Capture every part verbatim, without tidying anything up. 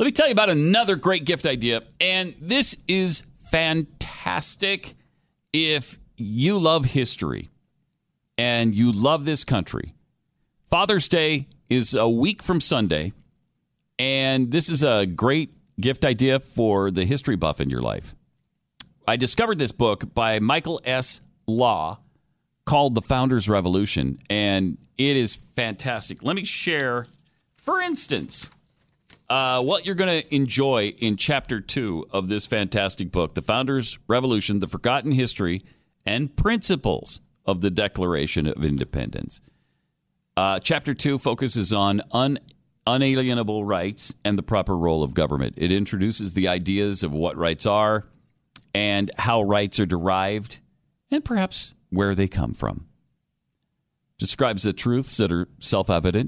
Let me tell you about another great gift idea. And this is fantastic if you love history and you love this country. Father's Day is a week from Sunday, and this is a great gift idea for the history buff in your life. I discovered this book by Michael S. Law called The Founders Revolution, and it is fantastic. Let me share, for instance, uh, what you're going to enjoy in chapter two of this fantastic book, The Founders Revolution, The Forgotten History and Principles of the Declaration of Independence. Uh, chapter two focuses on un- unalienable rights and the proper role of government. It introduces the ideas of what rights are and how rights are derived, and perhaps where they come from. Describes the truths that are self-evident,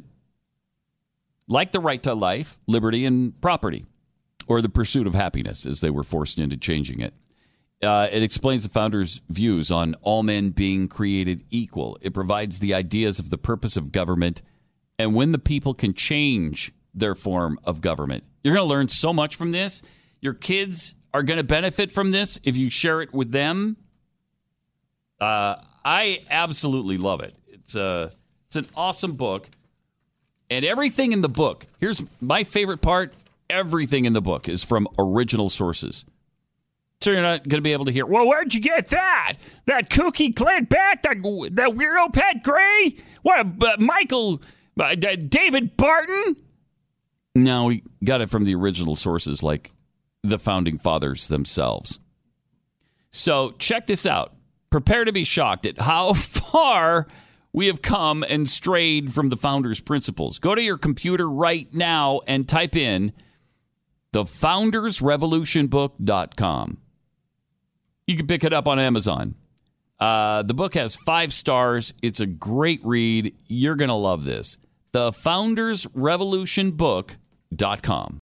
like the right to life, liberty, and property, or the pursuit of happiness, as they were forced into changing it. Uh, it explains the founders' views on all men being created equal. It provides the ideas of the purpose of government and when the people can change their form of government. You're going to learn so much from this. Your kids are going to benefit from this if you share it with them. Uh, I absolutely love it. It's a, it's an awesome book. And everything in the book, here's my favorite part, everything in the book is from original sources. So you're not going to be able to hear, well, where'd you get that? That kooky Clint Beck? That, that weirdo Pat Gray? What, uh, Michael, uh, David Barton? No, we got it from the original sources like the founding fathers themselves. So check this out. Prepare to be shocked at how far we have come and strayed from the founders' principles. Go to your computer right now and type in the founders revolution book dot com. You can pick it up on Amazon. Uh, the book has five stars. It's a great read. You're going to love this. the founders revolution book dot com.